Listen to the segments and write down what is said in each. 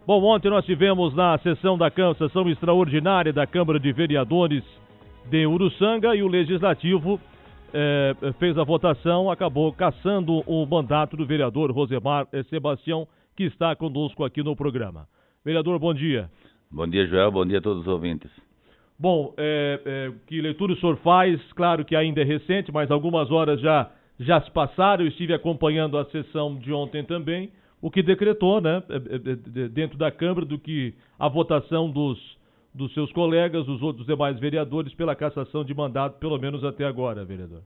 Bom, ontem nós tivemos na sessão extraordinária da Câmara de Vereadores de Uruçanga e o Legislativo fez a votação, acabou cassando o mandato do vereador Rosemar Sebastião, que está conosco aqui no programa. Vereador, bom dia. Bom dia, Joel, bom dia a todos os ouvintes. Bom, que leitura o senhor faz? Claro que ainda é recente, mas algumas horas já se passaram, eu estive acompanhando a sessão de ontem também, o que decretou, né, dentro da Câmara, do que a votação dos seus colegas, dos outros demais vereadores, pela cassação de mandato, pelo menos até agora, vereador.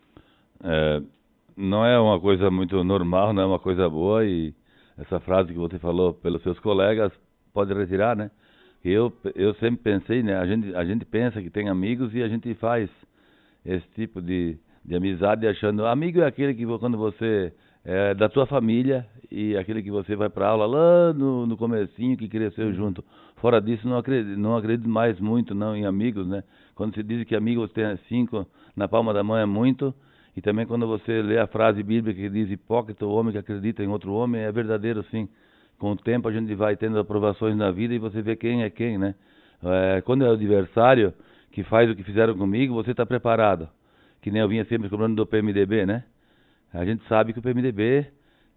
Não é uma coisa muito normal, não é uma coisa boa, e essa frase que você falou pelos seus colegas, pode retirar, né? Eu sempre pensei, né, a gente pensa que tem amigos e a gente faz esse tipo de amizade achando, amigo é aquele que quando você é da tua família e aquele que você vai para aula lá no comecinho, que cresceu junto. Fora disso, não acredito mais muito não em amigos, né? Quando se diz que amigos tem 5 na palma da mão é muito, e também quando você lê a frase bíblica que diz hipócrita o homem que acredita em outro homem, é verdadeiro sim. Com o tempo a gente vai tendo aprovações na vida e você vê quem é quem, né? Quando é o adversário que faz o que fizeram comigo, você está preparado. Que nem eu vinha sempre cobrando do PMDB, né? A gente sabe que o PMDB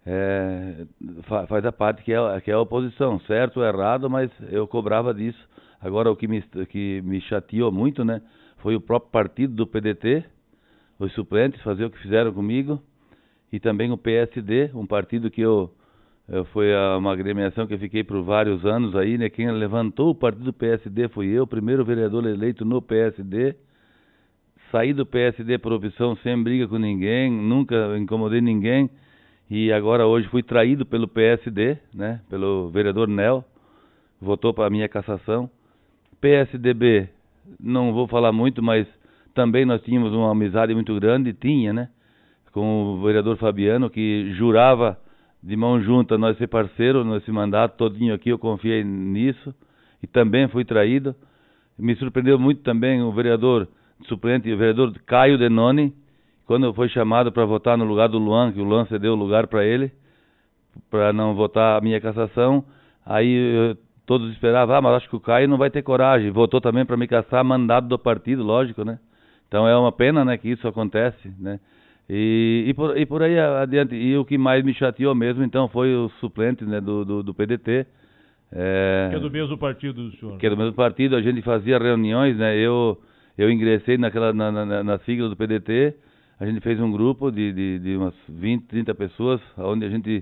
faz a parte que é a oposição, certo ou errado, mas eu cobrava disso. Agora o que me chateou muito, né, foi o próprio partido do PDT, os suplentes, fazer o que fizeram comigo, e também o PSD, um partido que foi uma agremiação que eu fiquei por vários anos aí, né, quem levantou o partido do PSD fui eu, primeiro vereador eleito no PSD. Saí do PSD por opção, sem briga com ninguém, nunca incomodei ninguém, e agora hoje fui traído pelo PSD, né, pelo vereador Nel, votou para a minha cassação. PSDB, não vou falar muito, mas também nós tínhamos uma amizade muito grande, né, com o vereador Fabiano, que jurava de mão junta nós ser parceiro nesse mandato todinho aqui, eu confiei nisso, e também fui traído. Me surpreendeu muito também o vereador suplente, o vereador Caio Denoni, quando foi chamado para votar no lugar do Luan, que o Luan cedeu o lugar para ele, para não votar a minha cassação, aí todos esperavam, mas acho que o Caio não vai ter coragem, votou também para me cassar, mandado do partido, lógico, né? Então é uma pena, né, que isso acontece, né? E por aí adiante, e o que mais me chateou mesmo, então, foi o suplente, né, do PDT, que é do mesmo partido do senhor. Que é do mesmo partido, a gente fazia reuniões, né, eu ingressei na sigla do PDT, a gente fez um grupo de umas 20, 30 pessoas, onde a gente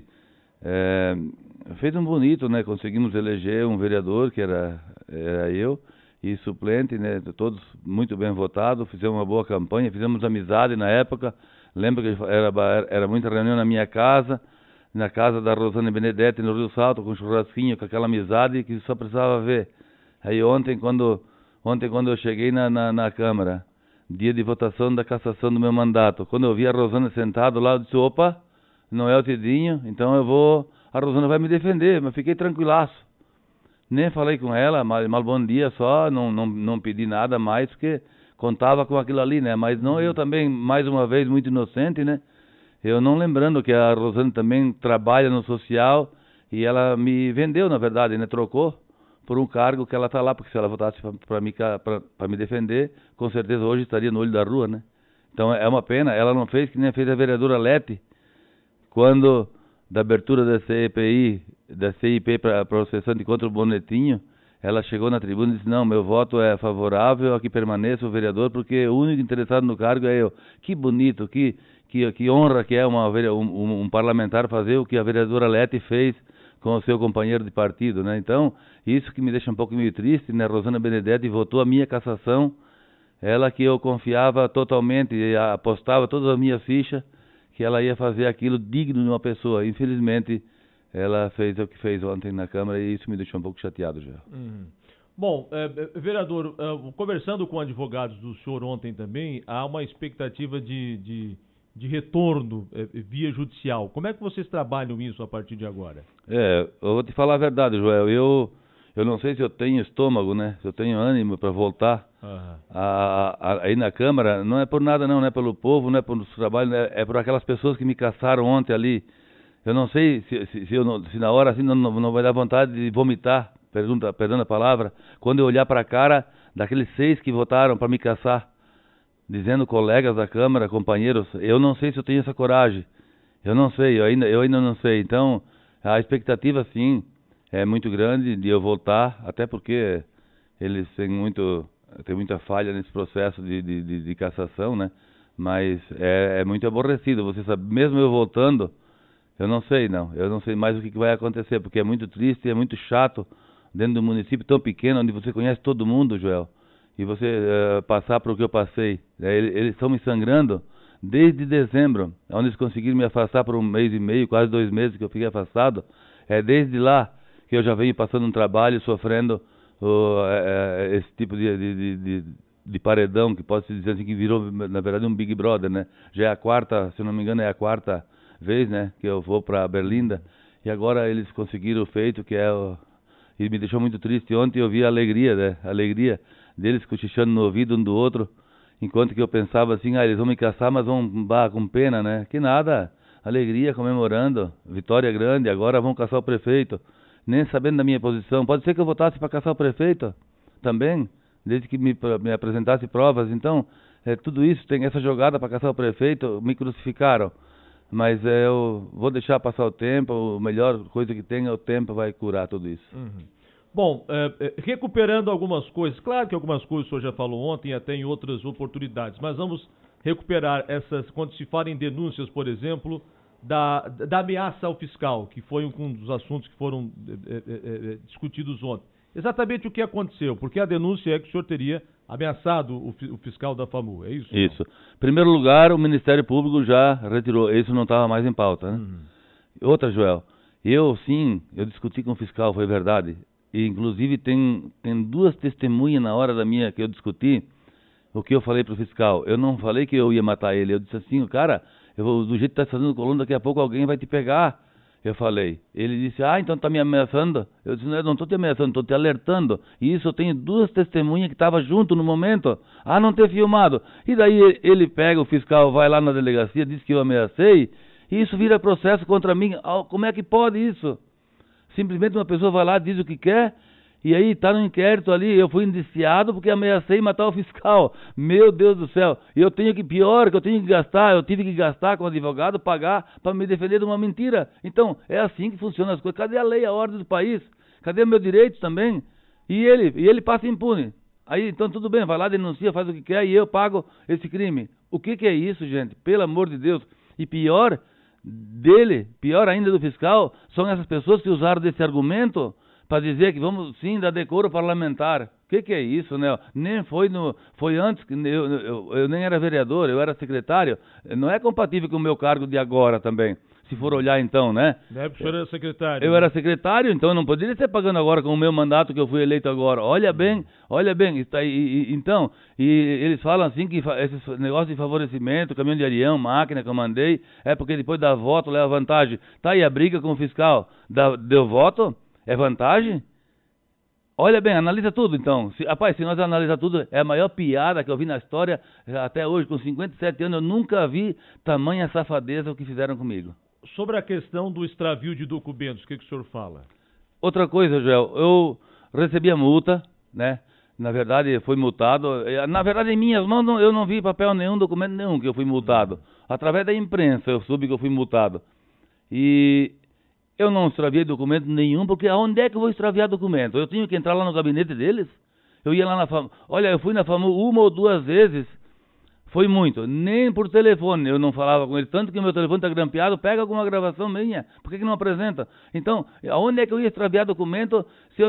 fez um bonito, né, conseguimos eleger um vereador, que era eu, e suplente, né, todos muito bem votados, fizemos uma boa campanha, fizemos amizade na época, lembro que era muita reunião na minha casa, na casa da Rosane Benedetti, no Rio Salto, com churrasquinho, com aquela amizade que só precisava ver. Aí ontem quando eu cheguei na Câmara, dia de votação da cassação do meu mandato, quando eu vi a Rosana sentada lá, eu disse, opa, não é o Tidinho, então a Rosana vai me defender, mas fiquei tranquilaço. Nem falei com ela, mal bom dia só, não pedi nada mais, porque contava com aquilo ali, né? Mas não, eu também, mais uma vez, muito inocente, né? Eu não lembrando que a Rosana também trabalha no social, e ela me vendeu, na verdade, né? Trocou por um cargo que ela está lá, porque se ela votasse para me defender, com certeza hoje estaria no olho da rua, né? Então é uma pena, ela não fez que nem fez a vereadora Lete, quando da abertura da CIP para processante contra o Bonetinho, ela chegou na tribuna e disse, não, meu voto é favorável a que permaneça o vereador, porque o único interessado no cargo é eu. Que bonito, que honra que é um parlamentar fazer o que a vereadora Lete fez com o seu companheiro de partido, né? Então, isso que me deixa um pouco meio triste, né? Rosana Benedetti votou a minha cassação, ela que eu confiava totalmente, e apostava todas as minhas fichas, que ela ia fazer aquilo digno de uma pessoa. Infelizmente, ela fez o que fez ontem na Câmara e isso me deixou um pouco chateado já. Bom, vereador, conversando com advogados do senhor ontem também, há uma expectativa de retorno via judicial. Como é que vocês trabalham isso a partir de agora? Eu vou te falar a verdade, Joel. Eu não sei se eu tenho estômago, né? Se eu tenho ânimo para voltar aí na Câmara. Não é por nada não é pelo povo, não é por trabalho, é por aquelas pessoas que me caçaram ontem ali, Eu não sei se na hora assim não vai dar vontade de vomitar, perdão a palavra, quando eu olhar para a cara daqueles 6 que votaram para me caçar, dizendo colegas da Câmara, companheiros, eu não sei se eu tenho essa coragem. Eu não sei, eu ainda não sei. Então, a expectativa sim é muito grande de eu voltar, até porque eles têm muita falha nesse processo de cassação, né? Mas é muito aborrecido, você sabe, mesmo eu voltando, eu não sei mais o que vai acontecer, porque é muito triste, é muito chato, dentro de um município tão pequeno, onde você conhece todo mundo, Joel, e você passar por o que eu passei. Eles estão me sangrando desde dezembro, onde eles conseguiram me afastar por 1 mês e meio, quase 2 meses que eu fiquei afastado. É desde lá que eu já venho passando um trabalho, sofrendo esse tipo de paredão, que pode se dizer assim, que virou, na verdade, um Big Brother, né? Já é a 4ª, se não me engano, é a 4ª vez, né, que eu vou para Berlinda, e agora eles conseguiram o feito, que é e me deixou muito triste. Ontem eu vi a alegria, né, a alegria deles cochichando no ouvido um do outro, enquanto que eu pensava assim, eles vão me caçar, mas vão com pena, né? Que nada, alegria, comemorando, vitória grande, agora vão caçar o prefeito, nem sabendo da minha posição. Pode ser que eu votasse para caçar o prefeito também, desde que me apresentasse provas. Então, tudo isso, tem essa jogada para caçar o prefeito, me crucificaram. Mas eu vou deixar passar o tempo, a melhor coisa que tem é o tempo, vai curar tudo isso. Uhum. Bom, recuperando algumas coisas, claro que algumas coisas o senhor já falou ontem, até em outras oportunidades, mas vamos recuperar essas, quando se fala em denúncias, por exemplo, da ameaça ao fiscal, que foi um dos assuntos que foram discutidos ontem. Exatamente o que aconteceu, porque a denúncia é que o senhor teria ameaçado o fiscal da FAMU, é isso? Isso. Em primeiro lugar, o Ministério Público já retirou, isso não estava mais em pauta, né? Outra, Joel, eu discuti com o fiscal, foi verdade, e inclusive tem 2 testemunhas na hora que eu discuti, o que eu falei para o fiscal. Eu não falei que eu ia matar ele, eu disse assim, cara, do jeito que está fazendo coluna, daqui a pouco alguém vai te pegar. Eu falei. Ele disse, então está me ameaçando? Eu disse, não estou te ameaçando, estou te alertando. E isso eu tenho 2 testemunhas que estavam junto no momento. Não ter filmado. E daí ele pega, o fiscal vai lá na delegacia, diz que eu ameacei, e isso vira processo contra mim. Como é que pode isso? Simplesmente uma pessoa vai lá, diz o que quer, e aí está no inquérito ali, eu fui indiciado porque ameacei matar o fiscal. Meu Deus do céu. E eu tive que gastar com o advogado, pagar para me defender de uma mentira. Então, é assim que funcionam as coisas. Cadê a lei, a ordem do país? Cadê meus direitos também? E ele passa impune. Aí, então, tudo bem, vai lá, denuncia, faz o que quer e eu pago esse crime. O que é isso, gente? Pelo amor de Deus. E pior ainda do fiscal, são essas pessoas que usaram desse argumento para dizer que vamos sim dar decoro parlamentar. O que é isso, né? Nem foi antes, que eu nem era vereador, eu era secretário. Não é compatível com o meu cargo de agora também, se for olhar então, né? Deve que o senhor era secretário. Eu era secretário, então eu não poderia estar pagando agora com o meu mandato que eu fui eleito agora. Olha bem, então, eles falam assim que esses negócios de favorecimento, caminhão de areião, máquina que eu mandei, é porque depois dá voto, leva vantagem. Tá aí a briga com o fiscal, deu voto? É vantagem? Olha bem, analisa tudo então. Se nós analisar tudo, é a maior piada que eu vi na história até hoje. Com 57 anos, eu nunca vi tamanha safadeza o que fizeram comigo. Sobre a questão do extravio de documentos, o que o senhor fala? Outra coisa, Joel, eu recebi a multa, né? Na verdade, fui multado. Na verdade, em minhas mãos, eu não vi papel nenhum, documento nenhum que eu fui multado. Através da imprensa, eu soube que eu fui multado. E eu não extraviei documento nenhum, porque aonde é que eu vou extraviar documento? Eu tinha que entrar lá no gabinete deles? Eu ia lá na FAMU. Olha, eu fui na FAMU 1 ou 2 vezes. Foi muito. Nem por telefone eu não falava com eles. Tanto que o meu telefone está grampeado, pega alguma gravação minha. Por que não apresenta? Então, aonde é que eu ia extraviar documento se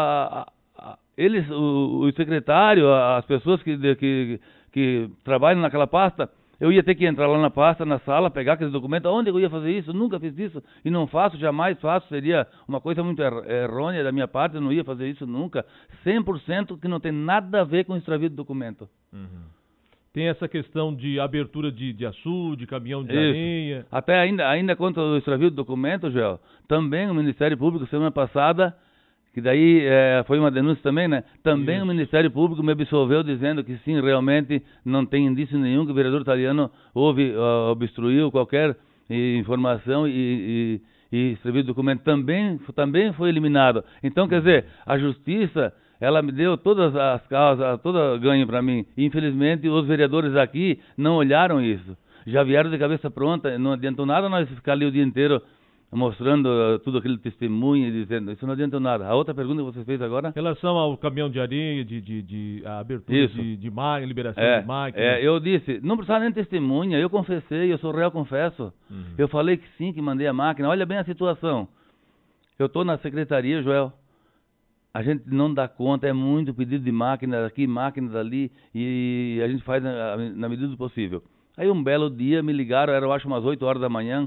eles, o secretário, as pessoas que trabalham naquela pasta, eu ia ter que entrar lá na pasta, na sala, pegar aqueles documentos. Onde eu ia fazer isso? Eu nunca fiz isso. E não faço, jamais faço. Seria uma coisa muito errônea da minha parte. Eu não ia fazer isso nunca. 100% que não tem nada a ver com extravio de documento. Uhum. Tem essa questão de abertura de açude, caminhão de areia. Até ainda quanto ao extravio de documento, Joel, também o Ministério Público, semana passada, que daí foi uma denúncia também, né? Também o Ministério Público me absolveu dizendo que sim, realmente não tem indício nenhum que o vereador italiano obstruiu qualquer informação e escrevi documento, também foi eliminado. Então, quer dizer, a justiça, ela me deu todas as causas, todo ganho para mim. Infelizmente, os vereadores aqui não olharam isso. Já vieram de cabeça pronta, não adiantou nada nós ficar ali o dia inteiro mostrando tudo aquele testemunho e dizendo, isso não adianta nada. A outra pergunta que você fez agora? Em relação ao caminhão de areia, a abertura de máquina, liberação de máquina. Eu disse, não precisava nem testemunha, eu confessei, eu sou réu, confesso. Eu falei que sim, que mandei a máquina. Olha bem a situação. Eu estou na secretaria, Joel. A gente não dá conta, é muito pedido de máquina daqui, máquina dali, e a gente faz na medida do possível. Aí um belo dia me ligaram, eu acho umas 8 horas da manhã,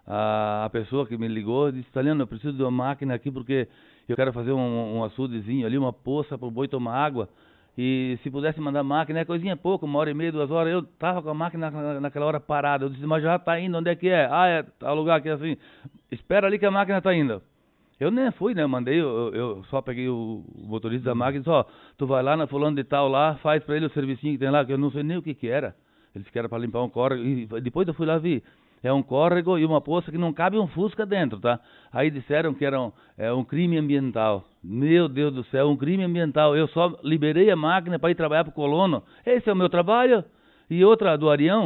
a pessoa que me ligou disse, Italiano, eu preciso de uma máquina aqui porque eu quero fazer um açudezinho ali, uma poça para o boi tomar água, e se pudesse mandar máquina, é coisinha pouco, 1h30, 2 horas, eu estava com a máquina naquela hora parada, eu disse, mas já está indo, onde é que é? Ah, é tal lugar aqui assim, espera ali que a máquina está indo. Eu nem fui, né, eu só peguei o motorista da máquina e disse, ó, tu vai lá na fulano de tal lá, faz para ele o servicinho que tem lá, que eu não sei nem o que era. Ele disse que era para limpar um córrego, e depois eu fui lá ver. É um córrego e uma poça que não cabe um Fusca dentro, tá? Aí disseram que era um crime ambiental. Meu Deus do céu, um crime ambiental. Eu só liberei a máquina para ir trabalhar para o colono. Esse é o meu trabalho. E outra do Arião,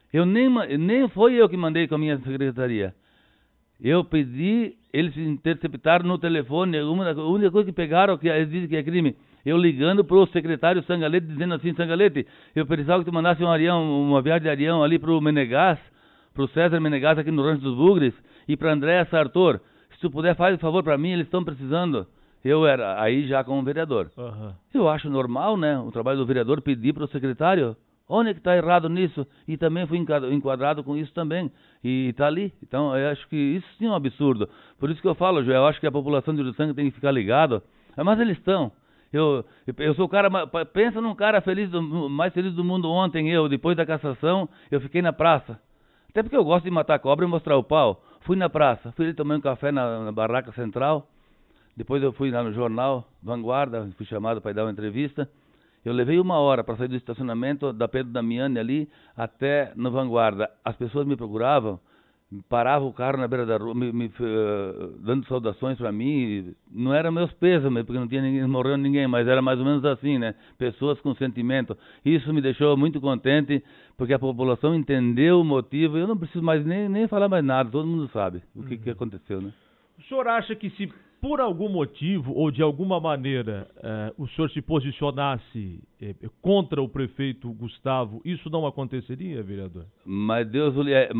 nem foi eu que mandei com a minha secretaria. Eu pedi, eles interceptaram no telefone, a única coisa que pegaram, que eles dizem que é crime, eu ligando pro secretário Sangalete, dizendo assim, Sangalete, eu precisava que tu mandasse uma viagem de Arião ali pro Menegás, pro César Menegás aqui no Rancho dos Bugres, e pra Andréa Sartor. Se tu puder, faz um favor pra mim, eles estão precisando. Eu era aí já como vereador. Eu acho normal, né, o trabalho do vereador pedir pro secretário. Onde é que está errado nisso? E também fui enquadrado com isso também. E está ali. Então, eu acho que isso sim é um absurdo. Por isso que eu falo, Joel, eu acho que a população de Uruçanga tem que ficar ligado. Mas eles estão. Eu sou o cara, pensa num cara mais feliz do mundo ontem, depois da cassação, eu fiquei na praça. Até porque eu gosto de matar cobra e mostrar o pau. Fui na praça, fui ali tomar um café na barraca central. Depois eu fui lá no jornal Vanguarda, fui chamado para dar uma entrevista. Eu levei 1 hora para sair do estacionamento da Pedro Damiani ali até no Vanguarda. As pessoas me procuravam, paravam o carro na beira da rua, dando saudações para mim. Não era meus pêsames, porque não tinha ninguém, morreu ninguém, mas era mais ou menos assim, né? Pessoas com sentimento. Isso me deixou muito contente, porque a população entendeu o motivo. Eu não preciso mais nem falar mais nada, todo mundo sabe o que aconteceu, né? O senhor acha que se por algum motivo ou de alguma maneira o senhor se posicionasse contra o prefeito Gustavo, isso não aconteceria, vereador? Mas é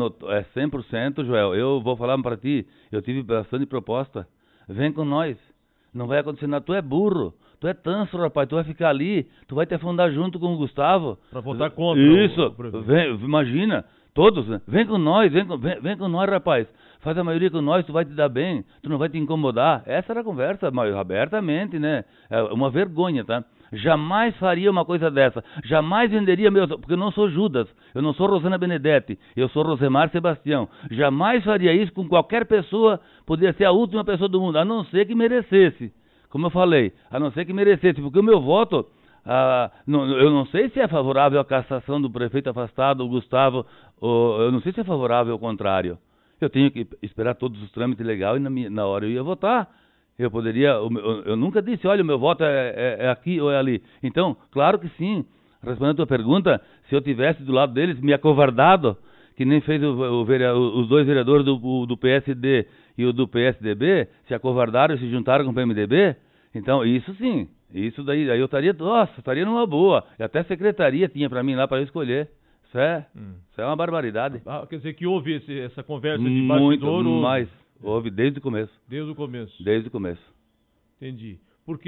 100%, Joel. Eu vou falar para ti, eu tive bastante proposta. Vem com nós, não vai acontecer nada. Tu é burro, tu é tanso, rapaz, tu vai ficar ali, tu vai te afundar junto com o Gustavo. Para votar contra isso, imagina, todos, né? Vem com nós, vem com nós, rapaz. Faz a maioria com nós, tu vai te dar bem, tu não vai te incomodar. Essa era a conversa, mas abertamente, né? É uma vergonha, tá? Jamais faria uma coisa dessa. Jamais venderia porque eu não sou Judas, eu não sou Rosana Benedetti, eu sou Rosemar Sebastião. Jamais faria isso com qualquer pessoa, poderia ser a última pessoa do mundo, a não ser que merecesse. Como eu falei, a não ser que merecesse, porque o meu voto... eu não sei se é favorável à cassação do prefeito afastado, o Gustavo, eu não sei se é favorável ao contrário. Eu tenho que esperar todos os trâmites legais e na hora eu ia votar. Eu nunca disse, olha, o meu voto é aqui ou é ali. Então, claro que sim. Respondendo a tua pergunta, se eu tivesse do lado deles me acovardado, que nem fez os dois vereadores do PSD e o do PSDB, se acovardaram e se juntaram com o PMDB, então isso sim. Isso daí eu estaria numa boa. E até a secretaria tinha para mim lá para eu escolher. Isso é uma barbaridade. Quer dizer que houve essa conversa de bastidor? Muito mais. Houve desde o começo. Desde o começo? Desde o começo. Entendi. Porque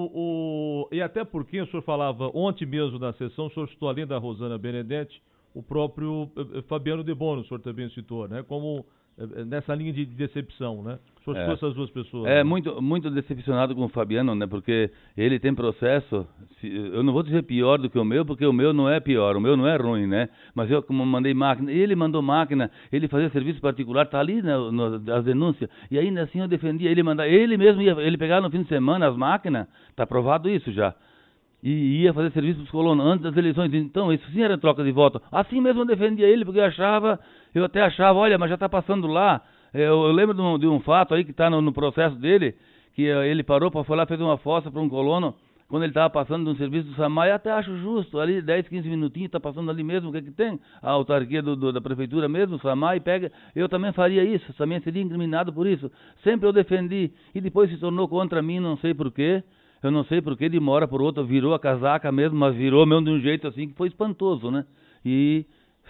e até porque o senhor falava ontem mesmo na sessão, o senhor citou além da Rosana Benedetti, o próprio Fabiano De Bono, o senhor também citou, né? Como nessa linha de decepção, né? O senhor citou essas duas pessoas. Né? Muito decepcionado com o Fabiano, né? Porque ele tem processo, eu não vou dizer pior do que o meu, porque o meu não é pior, o meu não é ruim, né? Mas eu como mandei máquina, ele mandou máquina, ele fazia serviço particular, tá ali, né, as denúncias, e ainda assim eu defendia, ele mesmo ele pegava no fim de semana as máquinas, tá provado isso já. E ia fazer serviço para os colonos antes das eleições. Então, isso sim era troca de voto. Assim mesmo eu defendia ele, porque eu achava Eu até achava, olha, mas já está passando lá. Eu lembro de um fato aí que está no processo dele, que ele parou para falar, fez uma fossa para um colono, quando ele estava passando de um serviço do SAMAI. Eu até acho justo, ali 10, 15 minutinhos, está passando ali mesmo, o que tem? A autarquia da prefeitura mesmo, o SAMAI pega. Eu também faria isso, também seria incriminado por isso. Sempre eu defendi, e depois se tornou contra mim, não sei porquê. Eu não sei porquê, de uma hora por outra, virou a casaca mesmo, mas virou mesmo de um jeito assim, que foi espantoso, né? E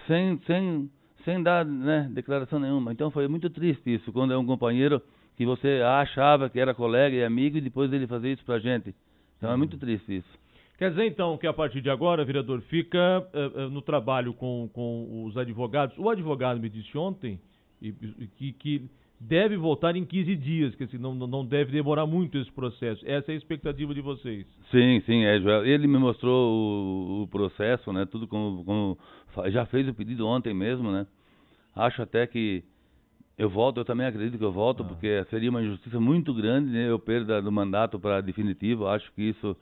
sem dar, né, declaração nenhuma. Então foi muito triste isso, quando é um companheiro que você achava que era colega e amigo, e depois ele fazer isso pra gente. Então é muito triste isso. Quer dizer, então, que a partir de agora, vereador, fica no trabalho com os advogados. O advogado me disse ontem que deve voltar em 15 dias, que assim, não deve demorar muito esse processo. Essa é a expectativa de vocês. Sim, Joel. Ele me mostrou o processo, né? Tudo como já fez o pedido ontem mesmo, né? Acho até que eu volto, eu também acredito que eu volto, porque seria uma injustiça muito grande, né? Eu perda do mandato para definitivo. Acho que isso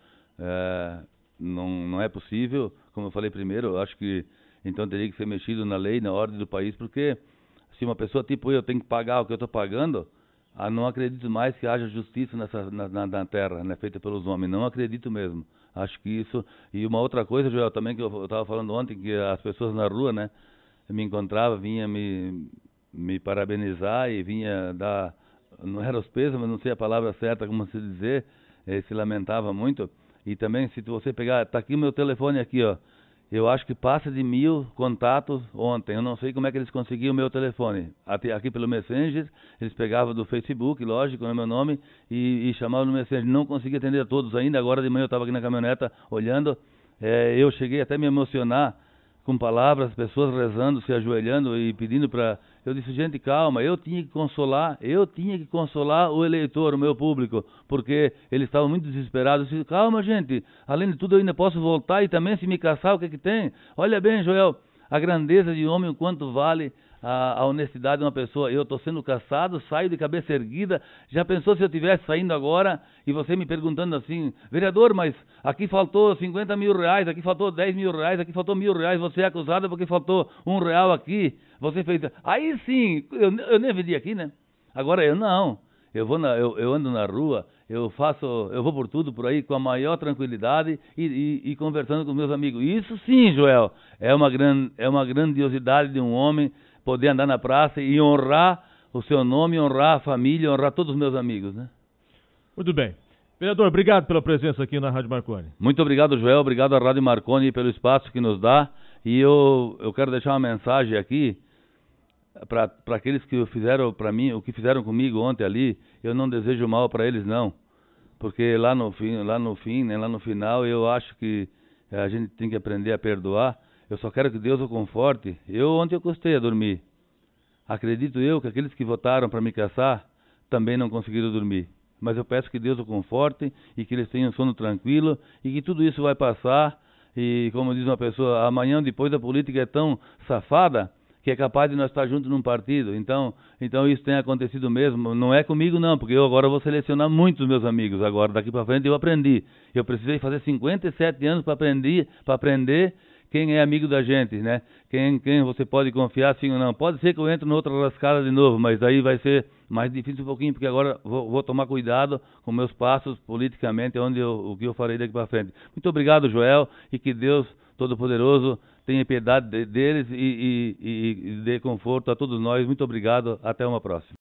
não é possível. Como eu falei primeiro, eu acho que então teria que ser mexido na lei, na ordem do país, porque se uma pessoa tipo eu tenho que pagar o que eu estou pagando, não acredito mais que haja justiça na terra, né, feita pelos homens. Não acredito mesmo. Acho que isso... E uma outra coisa, Joel, também que eu estava falando ontem, que as pessoas na rua, né, me encontravam, vinha me parabenizar e vinha dar... Não era os pesos, mas não sei a palavra certa, como se dizer, se lamentava muito. E também, se você pegar... Está aqui o meu telefone aqui, ó. Eu acho que passa de 1000 contatos ontem. Eu não sei como é que eles conseguiram o meu telefone. Aqui pelo Messenger, eles pegavam do Facebook, lógico, no meu nome, e chamavam no Messenger. Não consegui atender a todos ainda. Agora de manhã eu estava aqui na caminhoneta olhando. Eu cheguei até a me emocionar com palavras, pessoas rezando, se ajoelhando e pedindo para... Eu disse, gente, calma, eu tinha que consolar o eleitor, o meu público, porque eles estavam muito desesperados. Eu disse, calma, gente, além de tudo eu ainda posso voltar e também se me caçar, o que tem? Olha bem, Joel, a grandeza de homem, o quanto vale a honestidade de uma pessoa. Eu estou sendo caçado, saio de cabeça erguida. Já pensou se eu estivesse saindo agora e você me perguntando assim, vereador, mas aqui faltou 50 mil reais, aqui faltou 10 mil reais, aqui faltou 1000 reais, você é acusado porque faltou R$1 aqui, você fez... Aí sim, eu nem vendi aqui, né? Agora eu não, eu ando na rua, eu vou por tudo por aí com a maior tranquilidade e conversando com meus amigos. Isso sim, Joel, é uma grandiosidade de um homem poder andar na praça e honrar o seu nome, honrar a família, honrar todos os meus amigos, né? Muito bem. Vereador, obrigado pela presença aqui na Rádio Marconi. Muito obrigado, Joel. Obrigado à Rádio Marconi pelo espaço que nos dá. E eu quero deixar uma mensagem aqui para aqueles que fizeram para mim, o que fizeram comigo ontem ali. Eu não desejo mal para eles, não. Porque lá no final, eu acho que a gente tem que aprender a perdoar. Eu só quero que Deus o conforte. Ontem eu custei a dormir. Acredito eu que aqueles que votaram para me caçar também não conseguiram dormir. Mas eu peço que Deus o conforte e que eles tenham sono tranquilo e que tudo isso vai passar. E como diz uma pessoa, amanhã depois a política é tão safada que é capaz de nós estar juntos num partido. Então isso tem acontecido mesmo. Não é comigo não, porque eu agora vou selecionar muitos meus amigos. Agora, daqui para frente eu aprendi. Eu precisei fazer 57 anos para aprender quem é amigo da gente, né? Quem você pode confiar, sim ou não. Pode ser que eu entre noutra rascada de novo, mas aí vai ser mais difícil um pouquinho, porque agora vou tomar cuidado com meus passos politicamente, o que eu farei daqui para frente. Muito obrigado, Joel, e que Deus Todo-Poderoso tenha piedade deles e dê conforto a todos nós. Muito obrigado, até uma próxima.